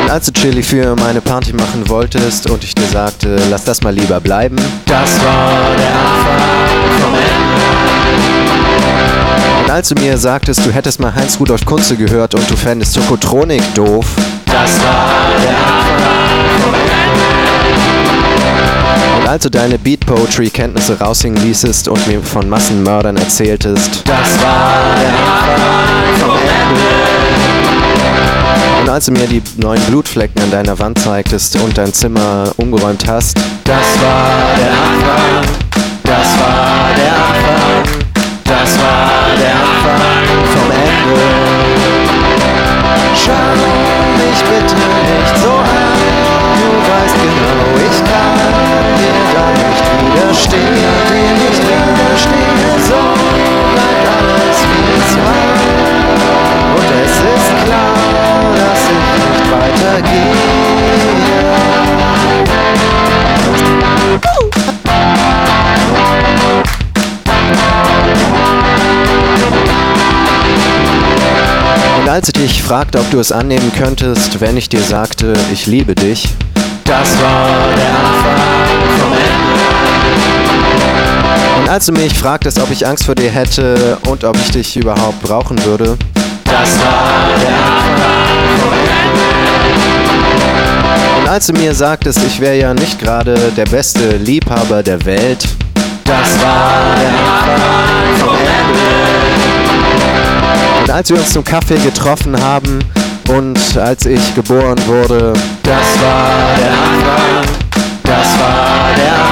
Und als du Chili für meine Party machen wolltest und ich dir sagte, lass das mal lieber bleiben, das war der Anfang vom Ende. Und als du mir sagtest, du hättest mal Heinz Rudolf Kunze gehört und du fändest Tokotronik doof, das war der Anfang vom Ende. Und als du deine Beat-Poetry-Kenntnisse raushängen ließest und mir von Massenmördern erzähltest, das war der Anfang vom Ende. Und als du mir die neuen Blutflecken an deiner Wand zeigtest und dein Zimmer umgeräumt hast, das war der Anfang, das war der Anfang, das war der Anfang vom Ende. Schau mich bitte nicht so an, du weißt genau, ich kann dir da nicht widerstehen, so bleibt alles wie es war. Und es ist klar, dass ich nicht weitergehe. Und als ich dich fragte, ob du es annehmen könntest, wenn ich dir sagte, ich liebe dich, das war der Anfang vom Ende. Und als du mich fragtest, ob ich Angst vor dir hätte und ob ich dich überhaupt brauchen würde, das war der Anfang vom Ende. Und als du mir sagtest, ich wäre ja nicht gerade der beste Liebhaber der Welt, das war der Anfang vom Ende. Und als wir uns zum Kaffee getroffen haben und als ich geboren wurde, das war der Anfang, das war der Anfang.